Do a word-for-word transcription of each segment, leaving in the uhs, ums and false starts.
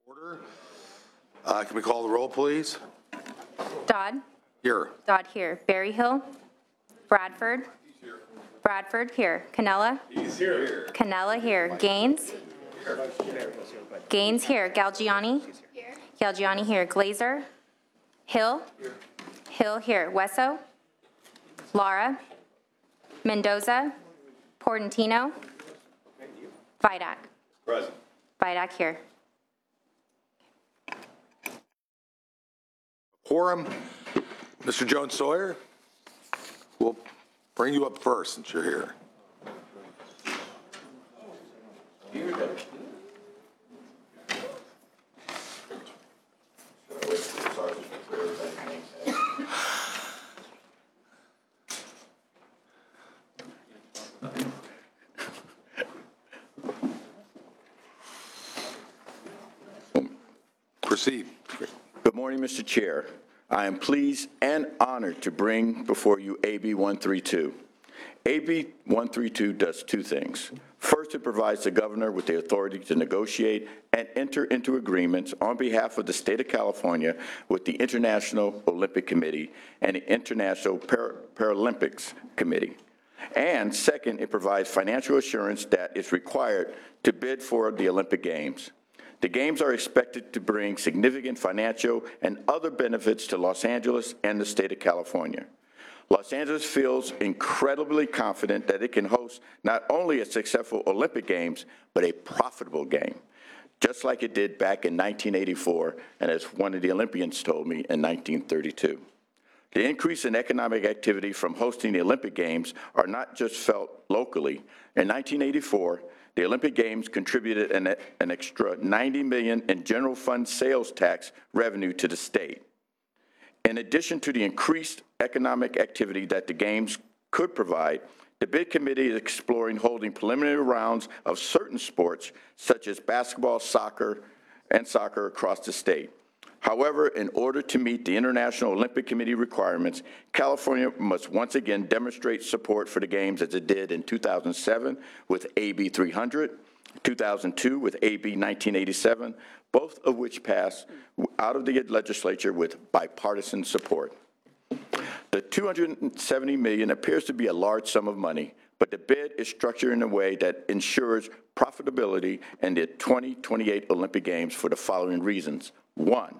Order. Uh, can we call the roll, please? Dodd. Here. Dodd here. Berryhill. Bradford. He's here. Bradford here. Canella. He's here. Canella here. Gaines. Here. Gaines here. Galgiani. Here. Galgiani here. Glazer. Hill. Here. Hill here. Wesso. Lara. Mendoza. Portantino. Vidak. Present. Vidak here. Quorum. Mister Jones Sawyer, we'll bring you up first since you're here. Proceed. Good morning, Mister Chair. I am pleased and honored to bring before you A B one thirty-two. A B one thirty-two does two things. First, it provides the governor with the authority to negotiate and enter into agreements on behalf of the state of California with the International Olympic Committee and the International Par- Paralympics Committee. And second, it provides financial assurance that is required to bid for the Olympic Games. The Games are expected to bring significant financial and other benefits to Los Angeles and the state of California. Los Angeles feels incredibly confident that it can host not only a successful Olympic Games, but a profitable game, just like it did back in nineteen eighty-four, and as one of the Olympians told me in nineteen thirty-two. The increase in economic activity from hosting the Olympic Games are not just felt locally. In nineteen eighty-four, the Olympic Games contributed an, an extra ninety million dollars in general fund sales tax revenue to the state. In addition to the increased economic activity that the Games could provide, the bid committee is exploring holding preliminary rounds of certain sports, such as basketball, soccer, and soccer across the state. However, in order to meet the International Olympic Committee requirements, California must once again demonstrate support for the Games as it did in two thousand seven with A B three hundred, two thousand two with A B nineteen eighty-seven, both of which passed out of the legislature with bipartisan support. The two hundred seventy million dollars appears to be a large sum of money, but the bid is structured in a way that ensures profitability in the twenty twenty-eight Olympic Games for the following reasons. One,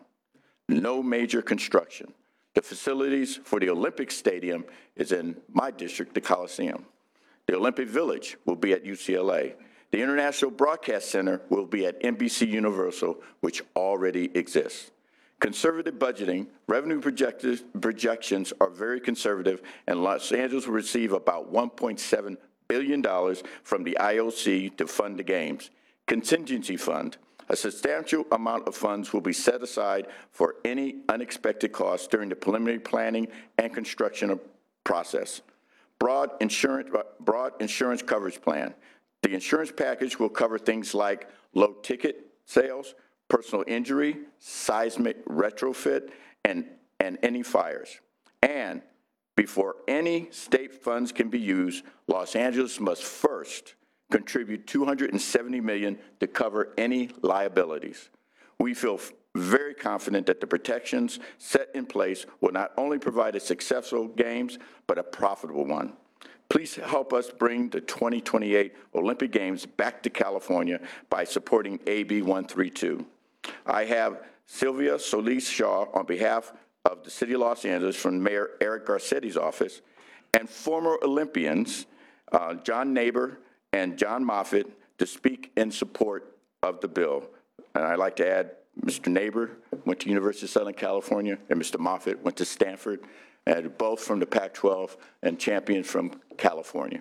no major construction. The facilities for the Olympic Stadium is in my district, the Coliseum. The Olympic Village will be at U C L A. The International Broadcast Center will be at N B C Universal, which already exists. Conservative budgeting, revenue projections are very conservative, and Los Angeles will receive about one point seven billion dollars from the I O C to fund the Games. Contingency fund. A substantial amount of funds will be set aside for any unexpected costs during the preliminary planning and construction process. Broad insurance, broad insurance coverage plan. The insurance package will cover things like low ticket sales, personal injury, seismic retrofit, and, and any fires. And before any state funds can be used, Los Angeles must first contribute two hundred seventy million dollars to cover any liabilities. We feel very confident that the protections set in place will not only provide a successful Games, but a profitable one. Please help us bring the twenty twenty-eight Olympic Games back to California by supporting A B one thirty-two. I have Sylvia Solis Shaw on behalf of the City of Los Angeles from Mayor Eric Garcetti's office, and former Olympians uh, John Neighbor and John Moffitt to speak in support of the bill. And I'd like to add, Mister Neighbor went to University of Southern California, and Mister Moffitt went to Stanford, and both from the Pac twelve and champions from California.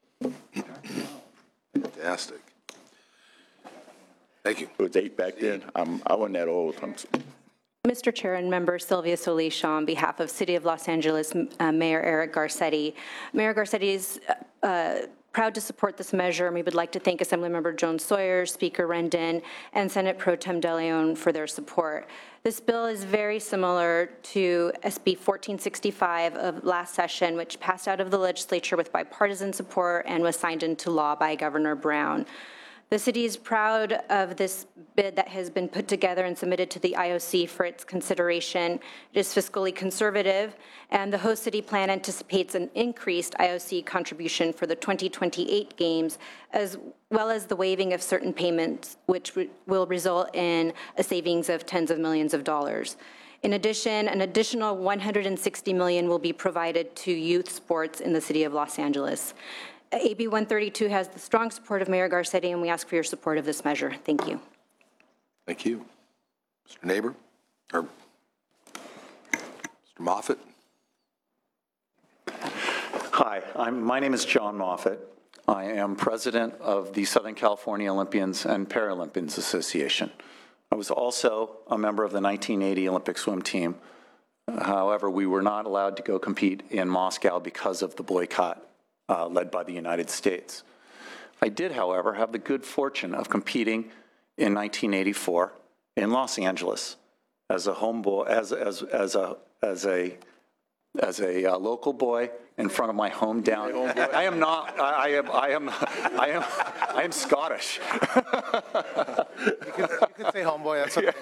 Fantastic. Thank you. It was eight back then. I'm, I wasn't that old. I'm, Mister Chair and Member Sylvia Solis Shaw on behalf of City of Los Angeles uh, Mayor Eric Garcetti. Mayor Garcetti is uh, proud to support this measure, and we would like to thank Assemblymember Jones Sawyer, Speaker Rendon, and Senate Pro Tem DeLeon for their support. This bill is very similar to S B fourteen sixty-five of last session, which passed out of the legislature with bipartisan support and was signed into law by Governor Brown. The city is proud of this bid that has been put together and submitted to the I O C for its consideration. It is fiscally conservative, and the host city plan anticipates an increased I O C contribution for the twenty twenty-eight games, as well as the waiving of certain payments, which will result in a savings of tens of millions of dollars. In addition, an additional one hundred sixty million dollars will be provided to youth sports in the city of Los Angeles. A B one thirty-two has the strong support of Mayor Garcetti, and we ask for your support of this measure. Thank you. Thank you. Mister Neighbor, or Mister Moffitt. Hi, I'm, my name is John Moffitt. I am president of the Southern California Olympians and Paralympians Association. I was also a member of the nineteen eighty Olympic swim team. However, we were not allowed to go compete in Moscow because of the boycott uh, led by the United States. I did, however, have the good fortune of competing in nineteen eighty-four in Los Angeles as a homeboy, as as as a as a as a uh, local boy in front of my hometown. I am not. I am. I am. I am. I am Scottish. You can, you can say homeboy. That's okay.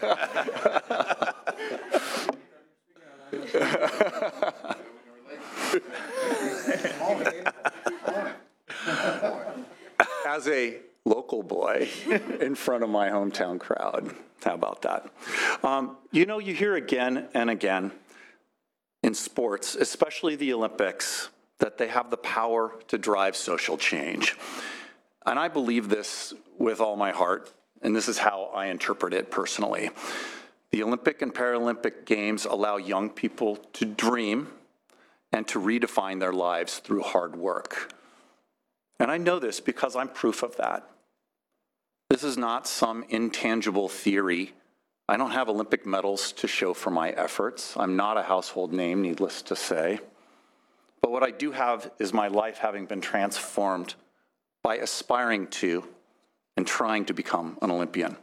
As a local boy in front of my hometown crowd. How about that? Um, you know, you hear again and again in sports, especially the Olympics, that they have the power to drive social change. And I believe this with all my heart, and this is how I interpret it personally. The Olympic and Paralympic Games allow young people to dream and to redefine their lives through hard work. And I know this because I'm proof of that. This is not some intangible theory. I don't have Olympic medals to show for my efforts. I'm not a household name, needless to say. But what I do have is my life having been transformed by aspiring to and trying to become an Olympian.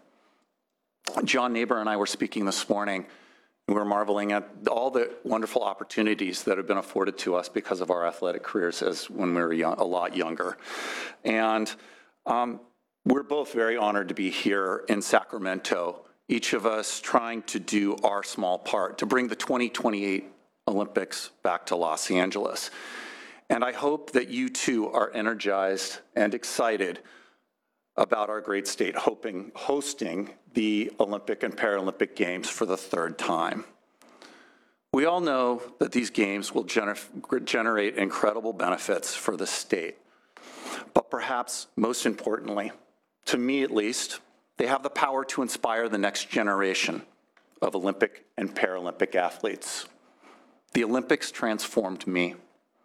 John Neighbor and I were speaking this morning, and we were marveling at all the wonderful opportunities that have been afforded to us because of our athletic careers as when we were young, a lot younger. And um, we're both very honored to be here in Sacramento, each of us trying to do our small part to bring the twenty twenty-eight Olympics back to Los Angeles. And I hope that you too are energized and excited about our great state hoping, hosting the Olympic and Paralympic Games for the third time. We all know that these games will gener generate incredible benefits for the state. But perhaps most importantly, to me at least, they have the power to inspire the next generation of Olympic and Paralympic athletes. The Olympics transformed me,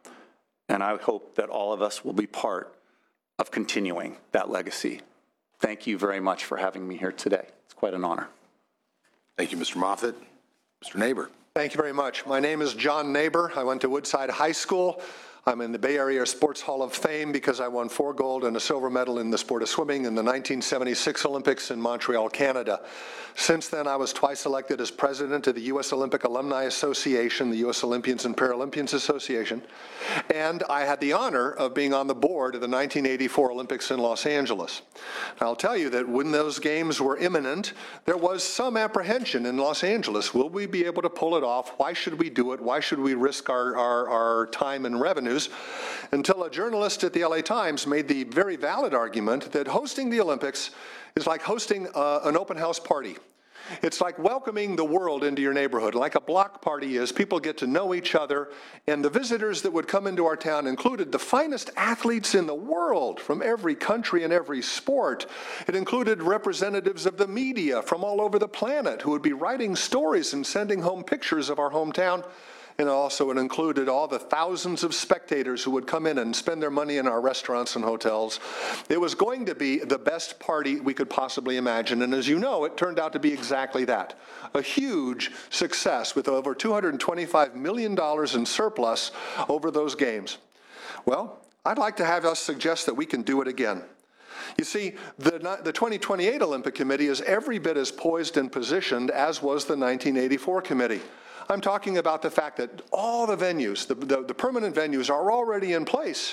and I hope that all of us will be part of continuing that legacy. Thank you very much for having me here today. It's quite an honor. Thank you, Mister Moffitt. Mister Neighbor. Thank you very much. My name is John Neighbor. I went to Woodside High School. I'm in the Bay Area Sports Hall of Fame because I won four gold and a silver medal in the sport of swimming in the nineteen seventy-six Olympics in Montreal, Canada. Since then, I was twice elected as president of the U S Olympic Alumni Association, the U S Olympians and Paralympians Association, and I had the honor of being on the board of the nineteen eighty-four Olympics in Los Angeles. Now, I'll tell you that when those games were imminent, there was some apprehension in Los Angeles. Will we be able to pull it off? Why should we do it? Why should we risk our, our, our time and revenues? Until a journalist at the L A Times made the very valid argument that hosting the Olympics is like hosting uh, an open house party. It's like welcoming the world into your neighborhood, like a block party is. People get to know each other, and the visitors that would come into our town included the finest athletes in the world from every country and every sport. It included representatives of the media from all over the planet who would be writing stories and sending home pictures of our hometown. And also it included all the thousands of spectators who would come in and spend their money in our restaurants and hotels. It was going to be the best party we could possibly imagine, and as you know, it turned out to be exactly that. A huge success with over two hundred twenty-five million dollars in surplus over those games. Well, I'd like to have us suggest that we can do it again. You see, the, the twenty twenty-eight Olympic Committee is every bit as poised and positioned as was the nineteen eighty-four committee. I'm talking about the fact that all the venues, the, the, the permanent venues are already in place.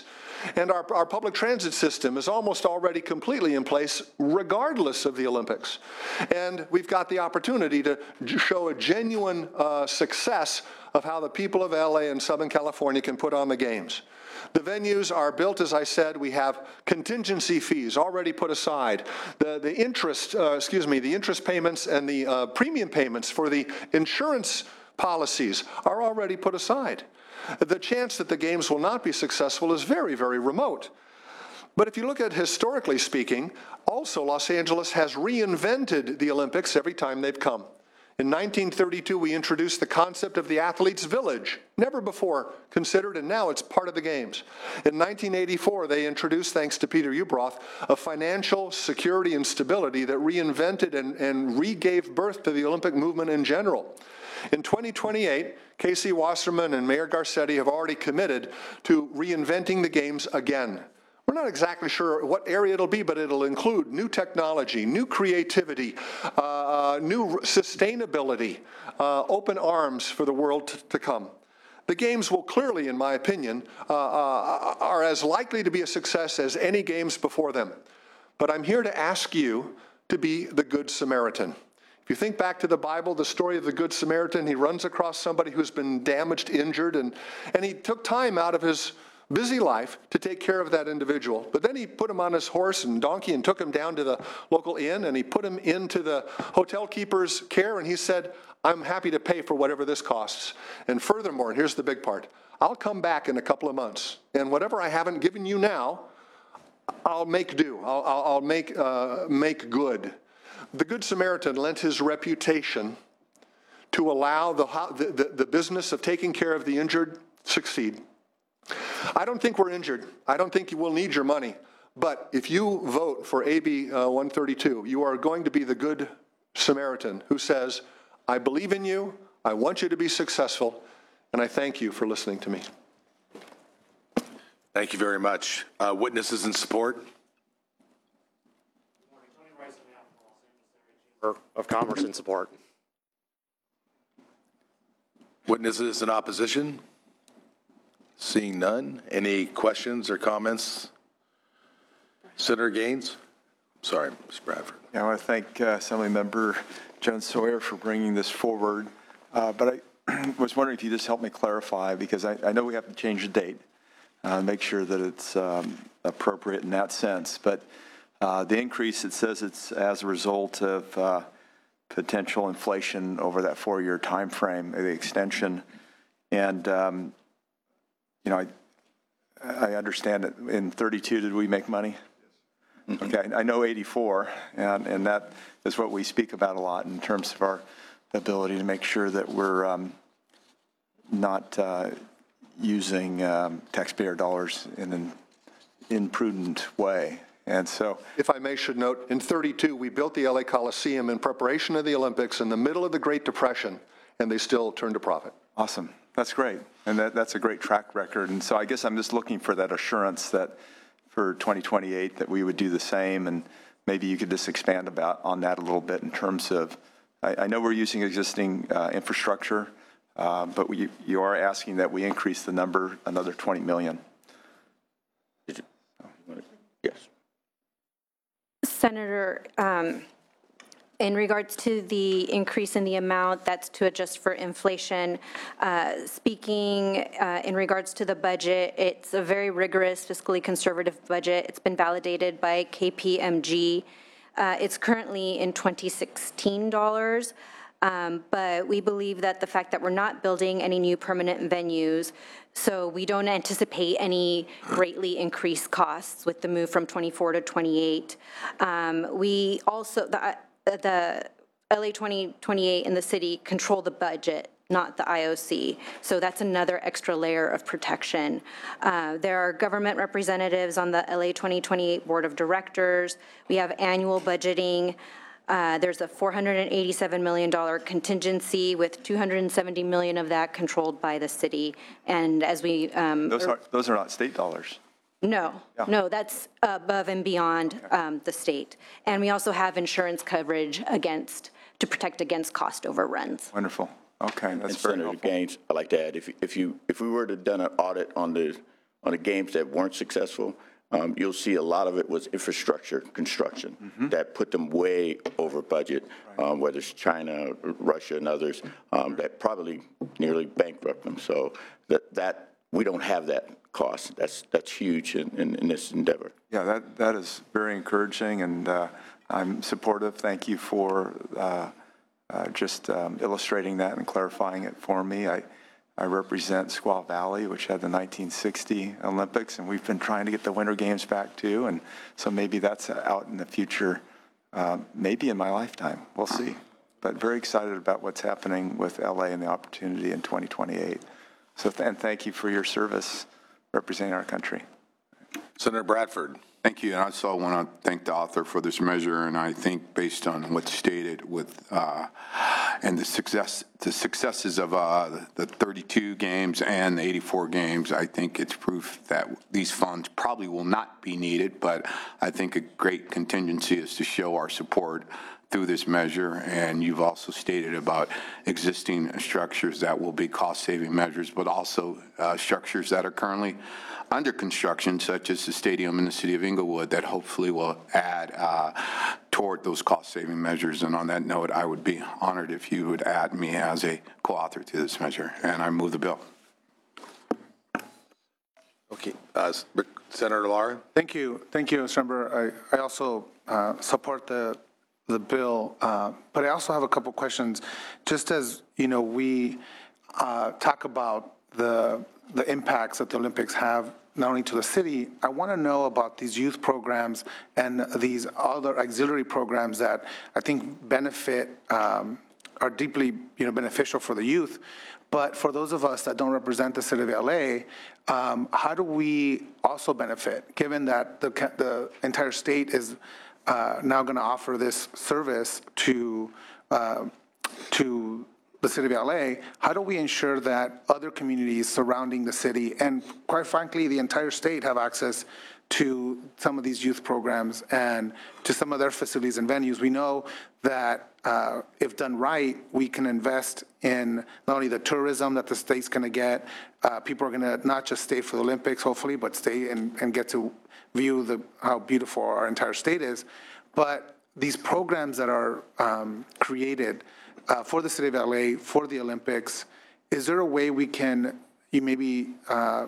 And our, our public transit system is almost already completely in place regardless of the Olympics. And we've got the opportunity to show a genuine uh, success of how the people of L A and Southern California can put on the games. The venues are built, as I said. We have contingency fees already put aside. The, the interest, uh, excuse me, the interest payments and the uh, premium payments for the insurance policies are already put aside. The chance that the games will not be successful is very, very remote. But if you look at historically speaking, also Los Angeles has reinvented the Olympics every time they've come. In nineteen thirty-two, we introduced the concept of the athlete's village, never before considered, and now it's part of the games. In nineteen eighty-four, they introduced, thanks to Peter Ueberroth, a financial security and stability that reinvented and, and re-gave birth to the Olympic movement in general. In twenty twenty-eight, Casey Wasserman and Mayor Garcetti have already committed to reinventing the games again. We're not exactly sure what area it'll be, but it'll include new technology, new creativity, uh, new sustainability, uh, open arms for the world to, to come. The games will clearly, in my opinion, uh, uh, are as likely to be a success as any games before them. But I'm here to ask you to be the Good Samaritan. If you think back to the Bible, the story of the Good Samaritan, he runs across somebody who's been damaged, injured, and, and he took time out of his busy life to take care of that individual. But then he put him on his horse and donkey and took him down to the local inn, and he put him into the hotel keeper's care, and he said, I'm happy to pay for whatever this costs. And furthermore, and here's the big part, I'll come back in a couple of months, and whatever I haven't given you now, I'll make do. I'll, I'll, I'll make, uh, make good. The Good Samaritan lent his reputation to allow the, the, the business of taking care of the injured succeed. I don't think we're injured. I don't think you will need your money. But if you vote for A B uh, one thirty-two, you are going to be the Good Samaritan who says, I believe in you, I want you to be successful, and I thank you for listening to me. Thank you very much. Uh, witnesses in support? Of Commerce in support. Witnesses in opposition? Seeing none. Any questions or comments? Senator Gaines? Sorry, Miz Bradford. Yeah, I want to thank uh, Assemblymember Jones Sawyer for bringing this forward. Uh, but I was wondering if you just help me clarify, because I, I know we have to change the date, uh, make sure that it's um, appropriate in that sense. But uh, the increase, it says it's as a result of uh, potential inflation over that four-year time frame, the extension. And um, you know, I, I understand that in thirty-two, did we make money? Mm-hmm. Okay, I know eighty-four, and, and that is what we speak about a lot in terms of our ability to make sure that we're um, not uh, using um, taxpayer dollars in an imprudent way. And so, if I may, should note, in thirty-two, we built the L A Coliseum in preparation of the Olympics in the middle of the Great Depression, and they still turned a profit. Awesome. That's great. And that, that's a great track record. And so I guess I'm just looking for that assurance that for twenty twenty-eight that we would do the same. And maybe you could just expand about on that a little bit in terms of, I, I know we're using existing uh, infrastructure, uh, but we, you are asking that we increase the number another twenty million. Did you, oh, yes. Senator, um, in regards to the increase in the amount, that's to adjust for inflation. Uh, speaking uh, in regards to the budget, it's a very rigorous, fiscally conservative budget. It's been validated by K P M G. Uh, it's currently in twenty sixteen dollars, um, but we believe that the fact that we're not building any new permanent venues, so we don't anticipate any greatly increased costs with the move from twenty-four to twenty-eight. Um, we also, the, the L A twenty twenty-eight and the city control the budget, not the I O C. So that's another extra layer of protection. Uh, there are government representatives on the L A twenty twenty-eight Board of Directors. We have annual budgeting. Uh, there's a four hundred eighty-seven million dollars contingency with two hundred seventy million dollars of that controlled by the city. And as we- um, Those are, those are not state dollars. No, Yeah. no, that's above and beyond um, the state. And we also have insurance coverage against, to protect against cost overruns. Wonderful. Okay, that's And very Senator helpful. Gaines, I'd like to add, if, if you, if we were to done an audit on the, on the games that weren't successful, um, you'll see a lot of it was infrastructure construction mm-hmm. that put them way over budget, right. um, whether it's China, Russia, and others, um, that probably nearly bankrupt them. So that, that we don't have that cost. That's that's huge in, in, in this endeavor. Yeah, that, that is very encouraging, and uh, I'm supportive. Thank you for uh, uh, just um, illustrating that and clarifying it for me. I, I represent Squaw Valley, which had the nineteen sixty Olympics, and we've been trying to get the Winter Games back too, and so maybe that's out in the future, uh, maybe in my lifetime. We'll see. But very excited about what's happening with L A and the opportunity in twenty twenty-eight. So, th- and thank you for your service representing our country. Senator Bradford. Thank you, and I also want to thank the author for this measure, and I think based on what's stated with, uh, and the success, the successes of uh, the thirty-two games and the eighty-four games, I think it's proof that these funds probably will not be needed, but I think a great contingency is to show our support through this measure, and you've also stated about existing structures that will be cost-saving measures, but also uh, structures that are currently under construction, such as the stadium in the city of Inglewood, that hopefully will add uh, toward those cost-saving measures. And on that note, I would be honored if you would add me as a co-author to this measure, and I move the bill. Okay, uh, Senator Lara. Thank you, thank you, Mister Member. I, I also uh, support the the bill, uh, but I also have a couple questions. Just as you know, we uh, talk about the the impacts that the Olympics have not only to the city. I want to know about these youth programs and these other auxiliary programs that I think benefit um, are deeply you know beneficial for the youth. But for those of us that don't represent the city of L A, um, how do we also benefit, given that the the entire state is uh, now going to offer this service to uh, to the city of L A? How do we ensure that other communities surrounding the city and, quite frankly, the entire state have access to some of these youth programs and to some of their facilities and venues? We know that uh, if done right, we can invest in not only the tourism that the state's going to get. Uh, people are going to not just stay for the Olympics, hopefully, but stay and, and get to view the, how beautiful our entire state is. But these programs that are um, created Uh, for the city of L A, for the Olympics, is there a way we can, you maybe uh,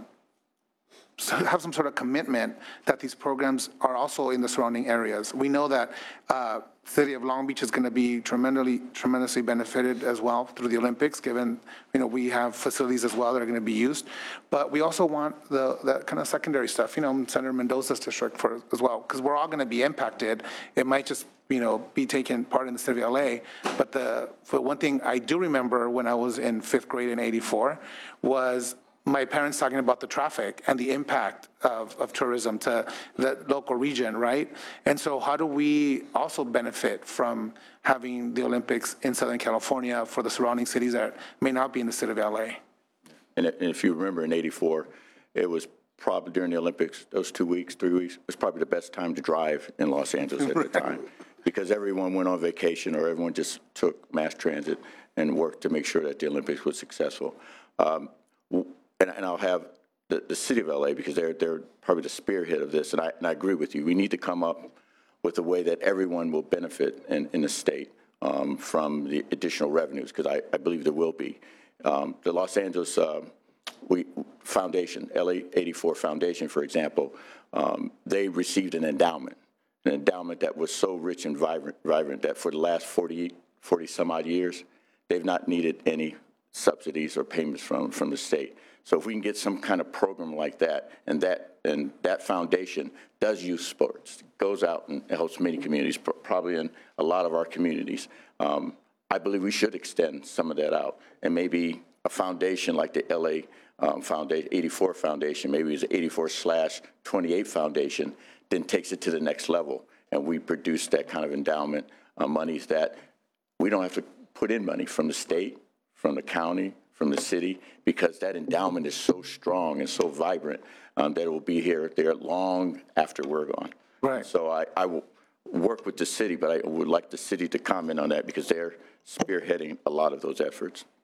have some sort of commitment that these programs are also in the surrounding areas? We know that uh, city of Long Beach is going to be tremendously, tremendously benefited as well through the Olympics, given, you know, we have facilities as well that are going to be used. But we also want the that kind of secondary stuff, you know, Senator Mendoza's district for as well, because we're all going to be impacted. It might just you know, be taking part in the city of L A. But the for one thing I do remember when I was in fifth grade in eighty-four was my parents talking about the traffic and the impact of, of tourism to the local region, right? And so how do we also benefit from having the Olympics in Southern California for the surrounding cities that may not be in the city of L A? And if you remember in eighty-four, it was probably during the Olympics, those two weeks, three weeks, it was probably the best time to drive in Los Angeles at the time. Because everyone went on vacation or everyone just took mass transit and worked to make sure that the Olympics was successful. Um, and, and I'll have the, the city of L A, because they're, they're probably the spearhead of this, and I, and I agree with you. We need to come up with a way that everyone will benefit in, in the state um, from the additional revenues, because I, I believe there will be. Um, the Los Angeles uh, we, Foundation, L A eighty-four Foundation, for example, um, they received an endowment. An endowment that was so rich and vibrant, vibrant that for the last forty, forty some odd years, they've not needed any subsidies or payments from, from the state. So if we can get some kind of program like that, and that and that foundation does youth sports, goes out and helps many communities, probably in a lot of our communities, um, I believe we should extend some of that out. And maybe a foundation like the L A um, Foundation, eighty-four Foundation, maybe it's eighty-four slash twenty-eight Foundation, then takes it to the next level, and we produce that kind of endowment uh, monies that we don't have to put in money from the state, from the county, from the city, because that endowment is so strong and so vibrant um, that it will be here there long after we're gone. Right. So I, I will work with the city, but I would like the city to comment on that because they're spearheading a lot of those efforts.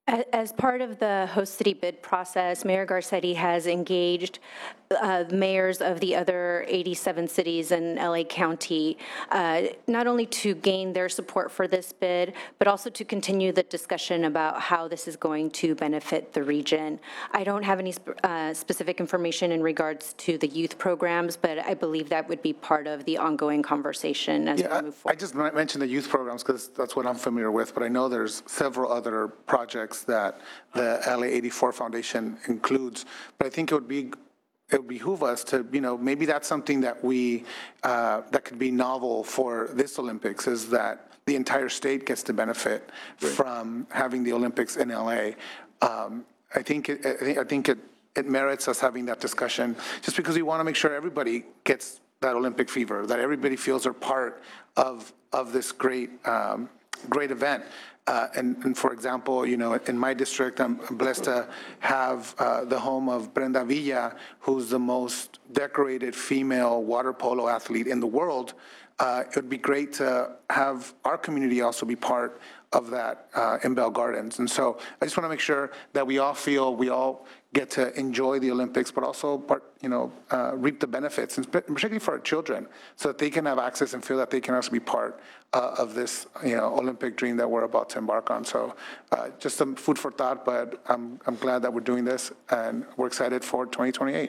A- As part of the host city bid process, Mayor Garcetti has engaged uh, mayors of the other eighty-seven cities in L A County, uh, not only to gain their support for this bid, but also to continue the discussion about how this is going to benefit the region. I don't have any sp- uh, specific information in regards to the youth programs, but I believe that would be part of the ongoing conversation as we Yeah, move I- I forward. just men- mentioned the youth programs because that's what I'm familiar with, but I know there's several other projects that the L A eighty-four Foundation includes. But I think it would be, it would behoove us to, you know, maybe that's something that we, uh, that could be novel for this Olympics, is that the entire state gets to benefit from having the Olympics in L A. Um, I think, it- I think- I think it, it merits us having that discussion, just because we want to make sure everybody gets that Olympic fever, that everybody feels they're part of, of this great, um, great event. Uh, and, and for example, you know, in my district, I'm blessed to have uh, the home of Brenda Villa, who's the most decorated female water polo athlete in the world. Uh, it would be great to have our community also be part of that uh, in Bell Gardens. And so I just want to make sure that we all feel we all get to enjoy the Olympics, but also part, you know, uh, reap the benefits, and particularly for our children, so that they can have access and feel that they can also be part uh, of this, you know, Olympic dream that we're about to embark on. So uh, just some food for thought, but I'm, I'm glad that we're doing this, and we're excited for twenty twenty-eight.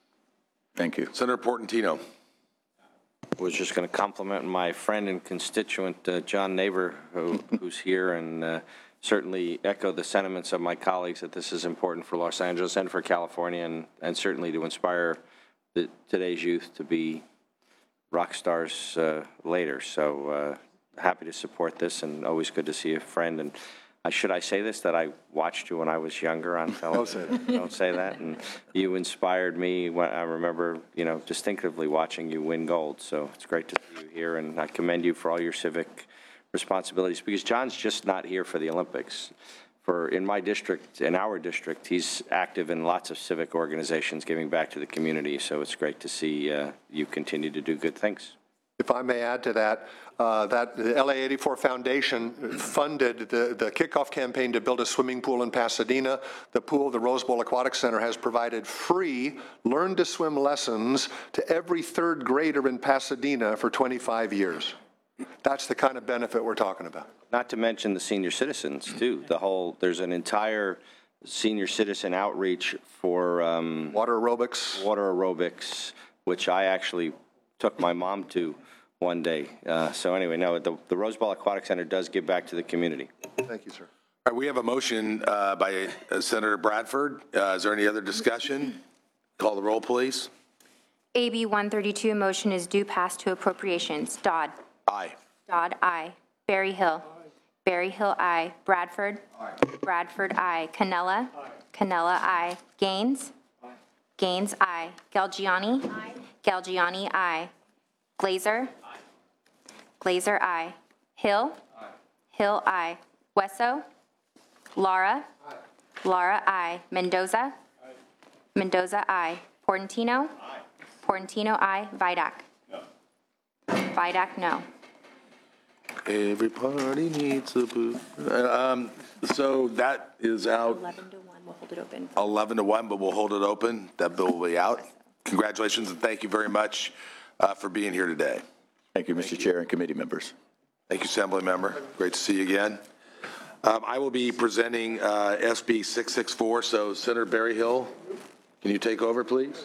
Thank you. Senator Portantino. Was just going to compliment my friend and constituent, uh, John Neighbor, who, who's here, and uh, certainly echo the sentiments of my colleagues that this is important for Los Angeles and for California, and, and certainly to inspire the, today's youth to be rock stars uh, later. So uh, happy to support this, and always good to see a friend. And uh, should I say this, that I watched you when I was younger on television? Don't say that. Don't say that. And you inspired me. When I remember, you know, distinctively watching you win gold. So it's great to see you here, and I commend you for all your civic responsibilities, because John's just not here for the Olympics. For in my district, in our district, he's active in lots of civic organizations giving back to the community. So it's great to see uh, you continue to do good things. If I may add to that, uh, that the L A eighty-four Foundation funded the, the kickoff campaign to build a swimming pool in Pasadena. The pool, the Rose Bowl Aquatic Center, has provided free learn-to-swim lessons to every third grader in Pasadena for twenty-five years. That's the kind of benefit we're talking about. Not to mention the senior citizens, too. The whole, there's an entire senior citizen outreach for um, Water aerobics. water aerobics, which I actually took my mom to one day. Uh, so anyway, no, the, the Rose Bowl Aquatic Center does give back to the community. Thank you, sir. All right, we have a motion uh, by uh, Senator Bradford. Uh, Is there any other discussion? Call the roll, please. A B one thirty-two, motion is due pass to appropriations. Dodd. Aye. Dodd, aye. Berry Hill. Berry Hill, aye. Bradford. Bradford, aye. Canella. Canella, aye. Gaines. Gaines, aye. Galgiani. Galgiani, aye. Glazer. Glazer, aye. Hill. Hill, aye. Wesso. Lara. Lara, aye. Mendoza. Mendoza, aye. Portantino. Portantino, aye. Vidak. Vidak, no. Everybody needs a boo. Um, So that is out eleven to one, we'll hold it open. eleven to one, but we'll hold it open. That bill will be out. Congratulations, and thank you very much uh, for being here today. Thank you, Mister Chair and committee members. Thank you, Assembly Member. Great to see you again. Um, I will be presenting uh, S B six sixty-four, so Senator Berryhill, can you take over, please?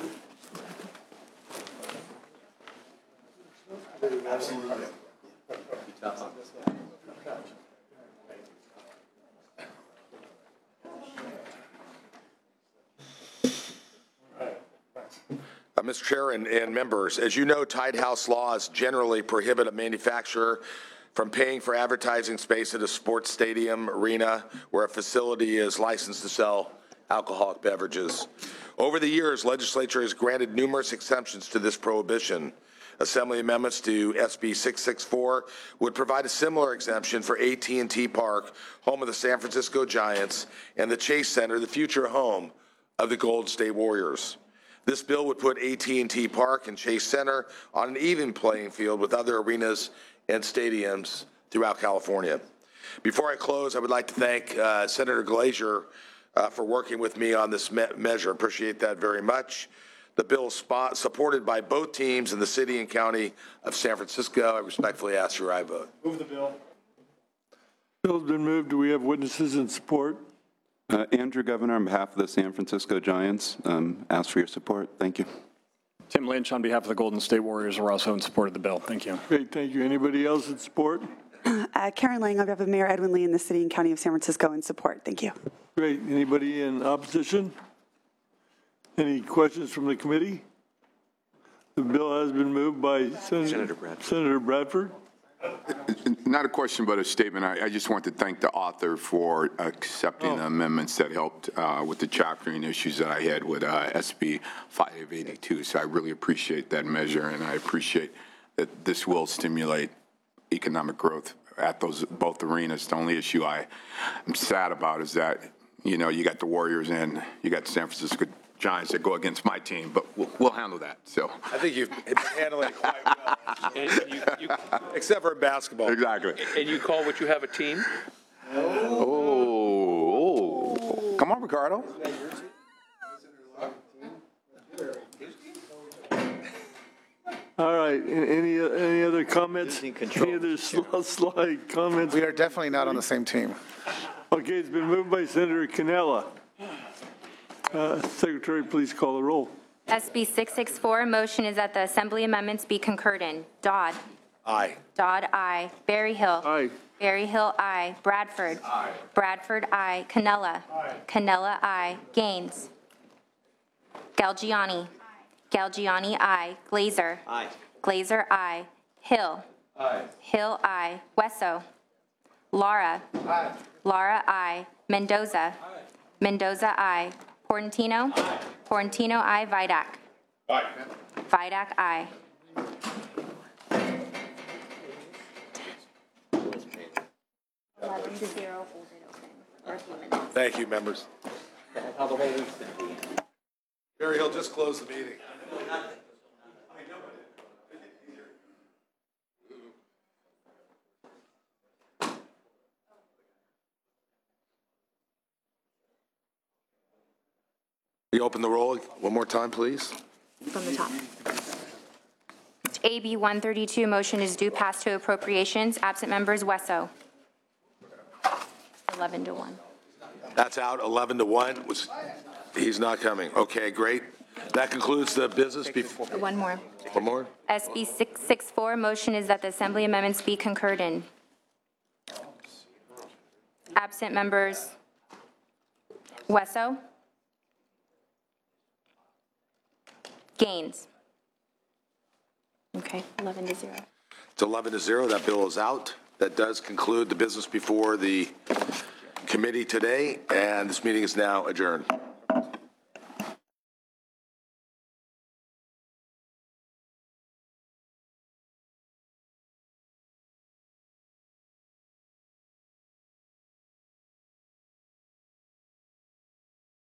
Absolutely. Uh, Mister Chair and, and members, as you know, Tied House laws generally prohibit a manufacturer from paying for advertising space at a sports stadium, arena, where a facility is licensed to sell alcoholic beverages. Over the years, legislature has granted numerous exemptions to this prohibition. Assembly amendments to S B six sixty-four would provide a similar exemption for A T and T Park, home of the San Francisco Giants, and the Chase Center, the future home of the Golden State Warriors. This bill would put A T and T Park and Chase Center on an even playing field with other arenas and stadiums throughout California. Before I close, I would like to thank uh, Senator Glazer uh, for working with me on this me measure. Appreciate that very much. The bill is spot supported by both teams in the city and county of San Francisco. I respectfully ask your aye vote. Move the bill. Bill's been moved. Do we have witnesses in support? Uh, Andrew Governor, on behalf of the San Francisco Giants, um, ask for your support. Thank you. Tim Lynch, on behalf of the Golden State Warriors, are also in support of the bill. Thank you. Great, thank you. Anybody else in support? Uh, Karen Lang, on behalf of Mayor Edwin Lee in the city and county of San Francisco, in support. Thank you. Great. Anybody in opposition? Any questions from the committee? The bill has been moved by Senator, Senator Bradford. Senator Bradford. Not a question, but a statement. I, I just want to thank the author for accepting Oh. the amendments that helped uh, with the chaptering issues that I had with uh, S B five eighty-two. So I really appreciate that measure, and I appreciate that this will stimulate economic growth at those both arenas. The only issue I am sad about is that, you know, you got the Warriors and you got the San Francisco Giants that go against my team, but we'll, we'll handle that. So I think you've been handling it quite well, And you, you, except for in basketball. exactly. and you call what you have a team? Oh, oh. Come on, Ricardo. All right. A- Any any other comments? Any other sl- slide comments? We are definitely not on the same team. Okay, it's been moved by Senator Canella. Uh, Secretary, please call the roll. S B six sixty-four, motion is that the Assembly amendments be concurred in. Dodd. Aye. Dodd, aye. Berryhill. Aye. Berryhill, aye. Bradford. Aye. Bradford, aye. Cannella. Aye. Cannella, aye. Gaines. Galgiani. Galgiani, aye. Glazer. Aye. Glazer, aye. Hill. Aye. Hill, aye. Wesso. Lara. Aye. Lara, aye. Mendoza. Mendoza, aye. Portantino. Aye. Portantino, aye. Vidak. Aye. Vidak, aye. Eleven to zero, hold it open for a few minutes. Thank you, members. How the whole week's been. Barry, he'll just close the meeting. You open the roll one more time, please. From the top. A B one thirty-two, motion is due pass to appropriations. Absent members, Wesso. eleven to one. That's out, eleven to one. Was- He's not coming. Okay, great. That concludes the business before. One more. One more? S B six sixty-four, motion is that the Assembly amendments be concurred in. Absent members, Wesso. Gaines. Okay, eleven to zero. It's eleven to zero. That bill is out. That does conclude the business before the committee today, and this meeting is now adjourned.